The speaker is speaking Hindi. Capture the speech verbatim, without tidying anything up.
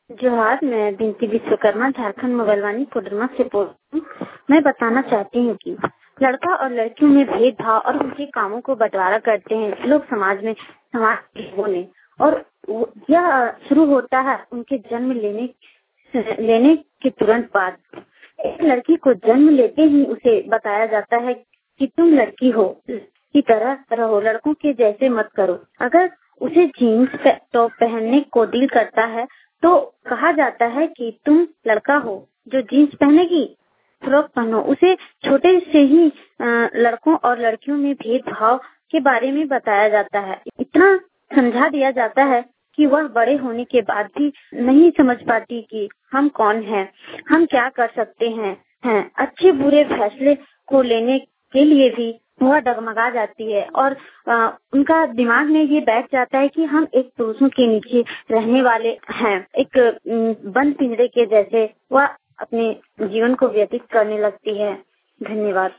जोहार, मैं बिनती विश्वकर्मा झारखंड मोगलवानी कोडरमा से बोल रही हूँ। मैं बताना चाहती हूँ कि लड़का और लड़कियों में भेदभाव और उनके कामों को बंटवारा करते हैं लोग समाज में समाज के लोगों ने, और यह शुरू होता है उनके जन्म लेने लेने के तुरंत बाद। एक लड़की को जन्म लेते ही उसे बताया जाता है कि तुम लड़की हो, की तरह रहो, लड़कों के जैसे मत करो। अगर उसे जीन्स टॉप पहनने को दिल करता है तो कहा जाता है कि तुम लड़का हो जो जीन्स पहनेगी, फ्रॉक पहनो। उसे छोटे से ही लड़कों और लड़कियों में भेदभाव के बारे में बताया जाता है। इतना समझा दिया जाता है कि वह बड़े होने के बाद भी नहीं समझ पाती कि हम कौन हैं, हम क्या कर सकते हैं। हैं अच्छे बुरे फैसले को लेने के लिए भी वह डगमगा जाती है और आ, उनका दिमाग में ये बैठ जाता है कि हम एक पुरुषों के नीचे रहने वाले हैं। एक बंद पिंजरे के जैसे वह अपने जीवन को व्यतीत करने लगती है। धन्यवाद।